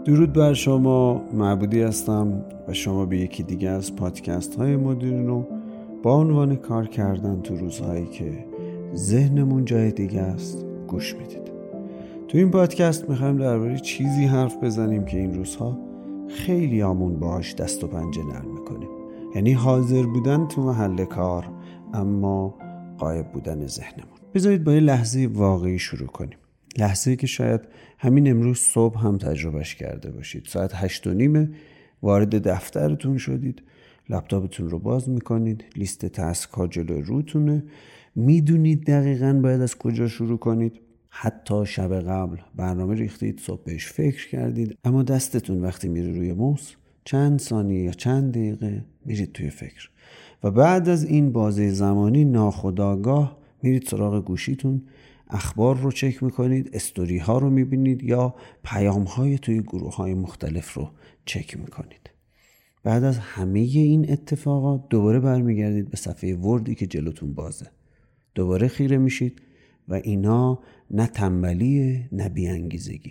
درود بر شما، معبودی هستم و شما به یکی دیگه از پادکست های مدیرینو با عنوان کار کردن تو روزهایی که ذهنمون جای دیگه است گوش میدید. تو این پادکست میخوایم درباره چیزی حرف بزنیم که این روزها خیلی آمون باهاش دست و پنجه نرم میکنیم، یعنی حاضر بودن تو محل کار اما غایب بودن ذهنمون. بذارید با یه لحظه واقعی شروع کنیم، لحظه‌ای که شاید همین امروز صبح هم تجربهش کرده باشید. ساعت 8:30 وارد دفترتون شدید، لپتاپتون رو باز میکنید، لیست تاسک ها جلوی روتونه، میدونید دقیقاً باید از کجا شروع کنید. حتی شب قبل برنامه ریختید، صبح بهش فکر کردید، اما دستتون وقتی میره روی موس چند ثانیه یا چند دقیقه میرید توی فکر و بعد از این بازه زمانی ناخودآگاه میرید سراغ گوشیتون، اخبار رو چک میکنید، استوری ها رو میبینید یا پیام های توی گروه های مختلف رو چک میکنید. بعد از همه این اتفاقات دوباره برمیگردید به صفحه وردی که جلوتون بازه، دوباره خیره میشید و اینا نه تنبلیه نه بی‌انگیزگی.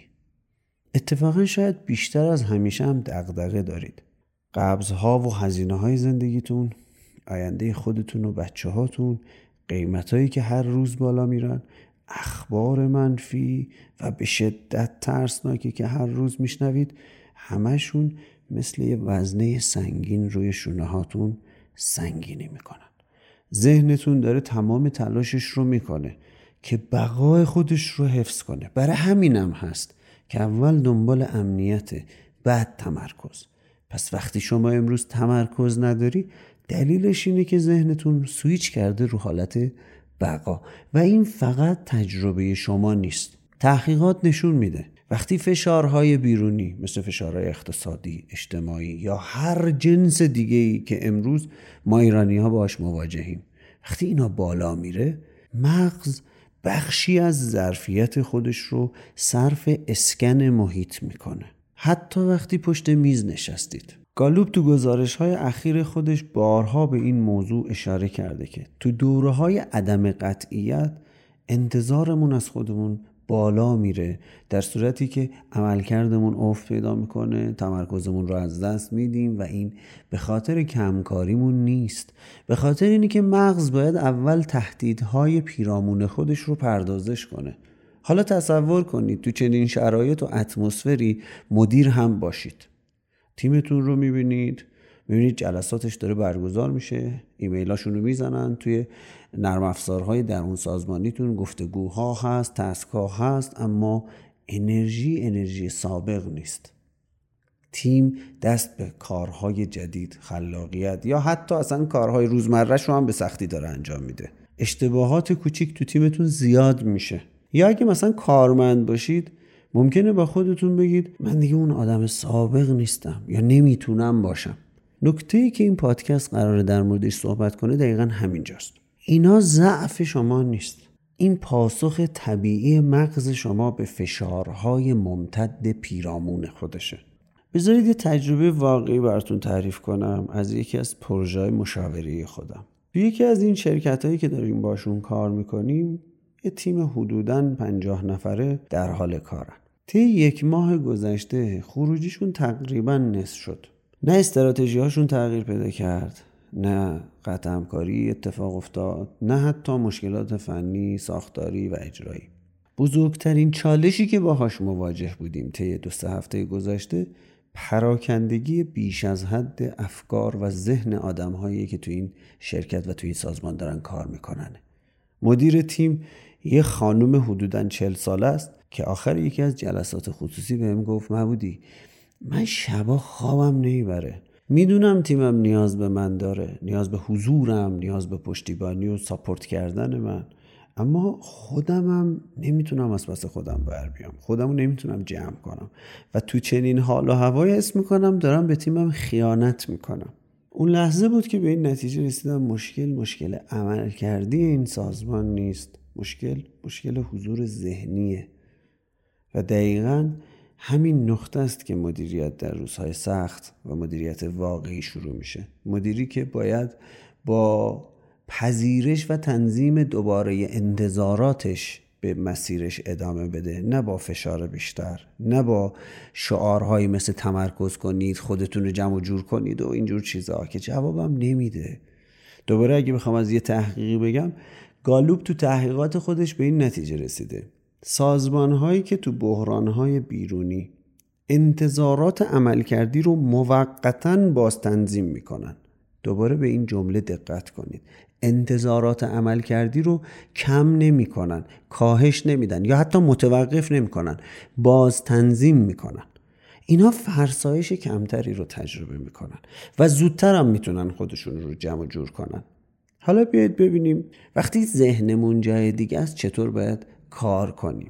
اتفاقا شاید بیشتر از همیشه هم دغدغه دارید. قبض‌ها و هزینه‌های زندگیتون، آینده خودتون و بچه‌هاتون، قیمتایی که هر روز بالا میرن، اخبار منفی و به شدت ترسناکی که هر روز میشنوید، همشون مثل یه وزنه سنگین روی شونه هاتون سنگینی میکنن. ذهنتون داره تمام تلاشش رو میکنه که بقای خودش رو حفظ کنه. برای همینم هست که اول دنبال امنیته، بعد تمرکز. پس وقتی شما امروز تمرکز نداری، دلیلش اینه که ذهنتون سویچ کرده رو حالت بقا و این فقط تجربه شما نیست. تحقیقات نشون میده وقتی فشارهای بیرونی مثل فشارهای اقتصادی، اجتماعی یا هر جنس دیگه‌ای که امروز ما ایرانی‌ها باهاش مواجهیم، وقتی اینا بالا میره، مغز بخشی از ظرفیت خودش رو صرف اسکن محیط میکنه. حتی وقتی پشت میز نشستید. گالوب تو گزارش‌های اخیر خودش بارها به این موضوع اشاره کرده که تو دوره‌های عدم قطعیت انتظارمون از خودمون بالا میره، در صورتی که عملکردمون افت پیدا میکنه، تمرکزمون رو از دست میدیم و این به خاطر کمکاریمون نیست، به خاطر اینی که مغز باید اول تهدیدهای پیرامون خودش رو پردازش کنه. حالا تصور کنید تو چنین شرایط و اتمسفری مدیر هم باشید. تیمتون رو میبینید جلساتش داره برگزار میشه، ایمیلاشون رو میزنن، توی نرم افزارهای درون سازمانیتون گفتگوها هست، تاسک‌ها هست، اما انرژی سابق نیست. تیم دست به کارهای جدید، خلاقیت یا حتی اصلا کارهای روزمره‌ش رو هم به سختی داره انجام میده. اشتباهات کوچیک تو تیمتون زیاد میشه. یا اگه مثلا کارمند باشید، ممکنه با خودتون بگید من دیگه اون آدم سابق نیستم یا نمیتونم باشم. نکته‌ای که این پادکست قراره در موردش صحبت کنه دقیقاً همینجاست. اینا ضعف شما نیست. این پاسخ طبیعی مغز شما به فشارهای ممتد پیرامون خودشه. بذارید یه تجربه واقعی براتون تعریف کنم از یکی از پروژه‌های مشاوره خودم. یکی از این شرکتایی که داریم باشون کار میکنیم، یه تیم حدوداً 50 نفره در حال کارن. طی 1 ماه گذشته خروجیشون تقریباً نصف شد. نه استراتژی هاشون تغییر پیدا کرد، نه قطع همکاری اتفاق افتاد، نه حتی مشکلات فنی، ساختاری و اجرایی. بزرگترین چالشی که باهاش مواجه بودیم طی 2-3 هفته گذشته، پراکندگی بیش از حد افکار و ذهن آدم‌هایی که تو این شرکت و تو این سازمان دارن کار میکنن. مدیر تیم یه خانم حدوداً 40 ساله است که آخر یکی از جلسات خصوصی بهم گفت معبودی، من شبا خوابم نمیبره. میدونم تیمم نیاز به من داره، نیاز به حضورم، نیاز به پشتیبانی و ساپورت کردن من، اما خودمم نمیتونم از پس خودم بر بیام، خودمو نمیتونم جمع کنم و تو چنین حال و هوای حس میکنم دارم به تیمم خیانت میکنم. اون لحظه بود که به این نتیجه رسیدم مشکل عمل کردی این سازمان نیست، مشکل حضور ذهنیه. و دقیقاً همین نقطه است که مدیریت در روزهای سخت و مدیریت واقعی شروع میشه. مدیری که باید با پذیرش و تنظیم دوباره انتظاراتش به مسیرش ادامه بده، نه با فشار بیشتر، نه با شعارهایی مثل تمرکز کنید، خودتون رو جمع و جور کنید و اینجور چیزها که جوابم نمیده. دوباره اگه بخوام از یه تحقیقی بگم، گالوب تو تحقیقات خودش به این نتیجه رسیده: سازمان‌هایی که تو بحران‌های بیرونی انتظارات عملکردی رو موقتاً باز تنظیم میکنن. دوباره به این جمله دقت کنید: انتظارات عملکردی رو کم نمی کنن، کاهش نمیدن یا حتی متوقف نمی کنن، باز تنظیم میکنن. اینا فرسایش کمتری رو تجربه میکنن و زودتر هم میتونن خودشون رو جمع و جور کنن. حالا بیایید ببینیم وقتی ذهنمون جای دیگه است چطور باید کار کنیم.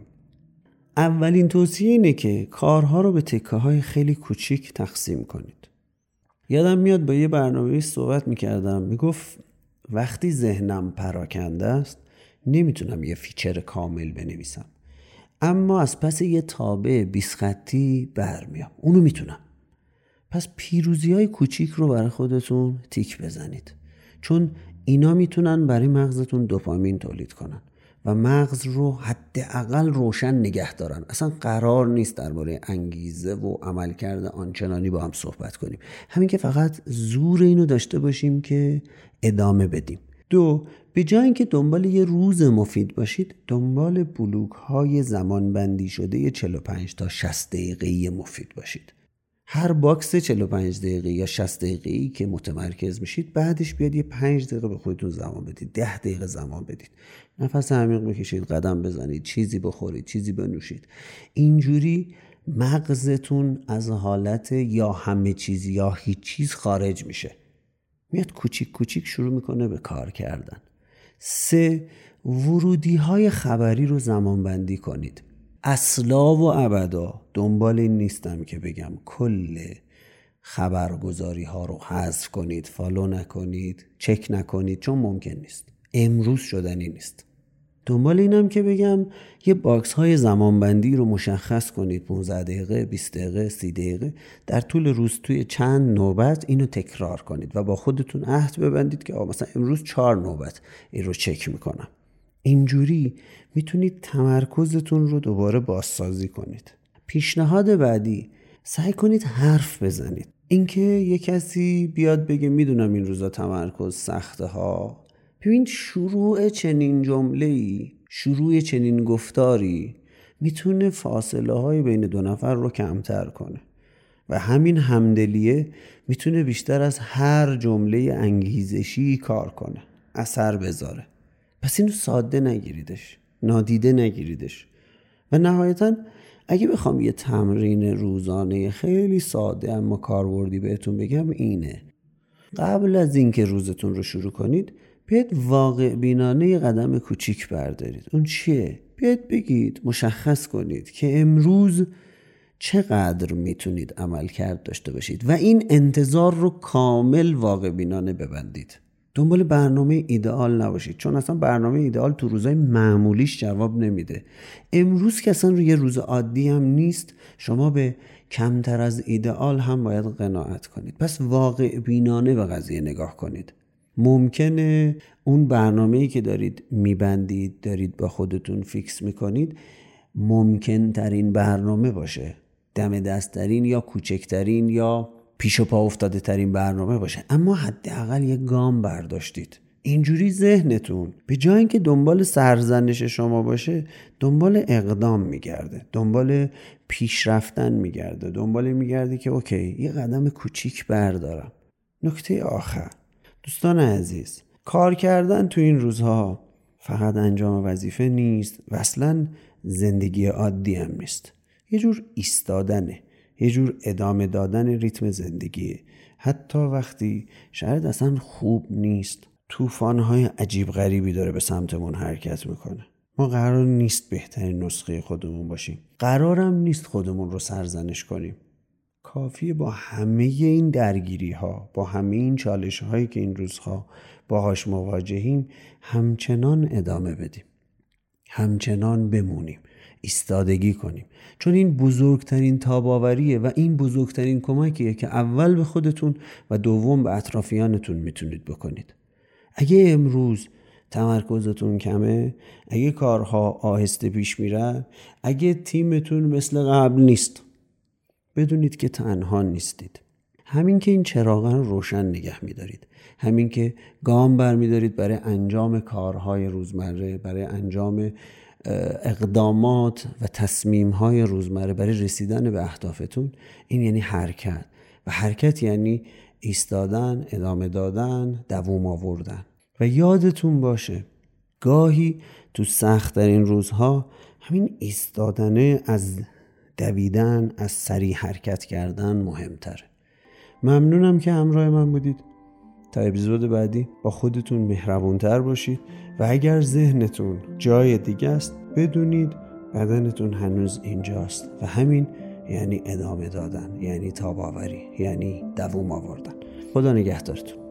اولین توصیه اینه که کارها رو به تکه‌های خیلی کوچیک تقسیم کنید. یادم میاد با یه برنامه‌ای صحبت میکردم، میگفت وقتی ذهنم پراکنده است نمیتونم یه فیچر کامل بنویسم، اما از پس یه تابع 20 خطی برمیام، اونو میتونم. پس پیروزی‌های کوچیک رو برای خودتون تیک بزنید، چون اینا میتونن برای مغزتون دوپامین تولید کنن و مغز رو حداقل روشن نگه دارن. اصلا قرار نیست درباره انگیزه و عملکرد آنچنانی با هم صحبت کنیم، همین که فقط زور اینو داشته باشیم که ادامه بدیم. 2. به جای اینکه دنبال یه روز مفید باشید، دنبال بلوک‌های زمان بندی شده 45 تا 60 دقیقه‌ای مفید باشید. هر باکس 45 دقیقه یا 60 دقیقه‌ای که متمرکز میشید، بعدش بیاد یه 5 دقیقه به خودتون زمان بدید، 10 دقیقه زمان بدید، نفس عمیق بکشید، قدم بزنید، چیزی بخورید، چیزی بنوشید. اینجوری مغزتون از حالت یا همه چیز یا هیچ چیز خارج میشه، میاد کوچیک کوچیک شروع میکنه به کار کردن. 3. ورودی های خبری رو زمان بندی کنید. اصلا و ابدا دنبال این نیستم که بگم کل خبرگزاری ها رو حذف کنید، فالو نکنید، چک نکنید، چون ممکن نیست، امروز شدنی نیست. دنبال اینم که بگم یه باکس های زمانبندی رو مشخص کنید، 15 دقیقه، 20 دقیقه، 30 دقیقه در طول روز توی چند نوبت اینو تکرار کنید و با خودتون عهد ببندید که مثلا امروز 4 نوبت این رو چک میکنم. اینجوری میتونید تمرکزتون رو دوباره بازسازی کنید. پیشنهاد بعدی: سعی کنید حرف بزنید. اینکه یه کسی بیاد بگه میدونم این روزا تمرکز سخته ها، ببین شروع چنین جمله‌ای، شروع چنین گفتاری میتونه فاصله های بین دو نفر رو کمتر کنه و همین همدلیه میتونه بیشتر از هر جمله انگیزشی کار کنه، اثر بذاره. پس اینو ساده نگیریدش، نادیده نگیریدش. و نهایتاً اگه بخوام یه تمرین روزانه خیلی ساده اما کاربردی بهتون بگم، اینه: قبل از اینکه روزتون رو شروع کنید، بیاید واقع بینانه قدم کوچیک بردارید. اون چیه؟ بیاید بگید، مشخص کنید که امروز چقدر میتونید عملکرد داشته باشید و این انتظار رو کامل واقع بینانه ببندید. دنبال برنامه ایدئال نباشید، چون اصلا برنامه ایدئال تو روزهای معمولیش جواب نمیده. امروز که اصلا روی روز عادی هم نیست، شما به کمتر از ایدئال هم باید قناعت کنید. پس واقع بینانه به قضیه نگاه کنید. ممکنه اون برنامه‌ای که دارید میبندید، دارید با خودتون فیکس میکنید، ممکن ترین برنامه باشه، دم دستترین یا کوچکترین یا پیش و پا افتاده ترین برنامه باشه، اما حداقل یه گام برداشتید. اینجوری ذهنتون به جای اینکه دنبال سرزنش شما باشه، دنبال اقدام میگرده، دنبال پیشرفتن میگرده، دنبال میگرده که اوکی یه قدم کوچیک بردارم. نکته آخر، دوستان عزیز، کار کردن تو این روزها فقط انجام وظیفه نیست و اصلا زندگی عادی هم نیست. یه جور ایستادنه، یه جور ادامه دادن ریتم زندگیه، حتی وقتی شاید اصلا خوب نیست، طوفان‌های عجیب غریبی داره به سمتمون حرکت میکنه. ما قرار نیست بهترین نسخه خودمون باشیم، قرارم نیست خودمون رو سرزنش کنیم. کافیه با همه این درگیری ها، با همه این چالش هایی که این روزها باهاش مواجهیم، همچنان ادامه بدیم، همچنان بمونیم، ایستادگی کنیم، چون این بزرگترین تاباوریه و این بزرگترین کمکیه که اول به خودتون و دوم به اطرافیانتون میتونید بکنید. اگه امروز تمرکزتون کمه، اگه کارها آهسته پیش میره، اگه تیمتون مثل قبل نیست، بدونید که تنها نیستید. همین که این چراغ رو روشن نگه میدارید، همین که گام برمیدارید برای انجام کارهای روزمره، برای انجام اقدامات و تصمیمهای روزمره، برای رسیدن به اهدافتون، این یعنی حرکت. و حرکت یعنی ایستادن، ادامه دادن، دوام آوردن. و یادتون باشه گاهی تو سخت‌ترین روزها همین ایستادنه از دویدن، از سریع حرکت کردن مهمتره. ممنونم که همراه من بودید. تا اپیزود بعدی با خودتون مهربونتر باشید و اگر ذهنتون جای دیگه است بدونید بدنتون هنوز اینجاست و همین یعنی ادامه دادن، یعنی تاب‌آوری، یعنی دوام آوردن. خدا نگهدارتون.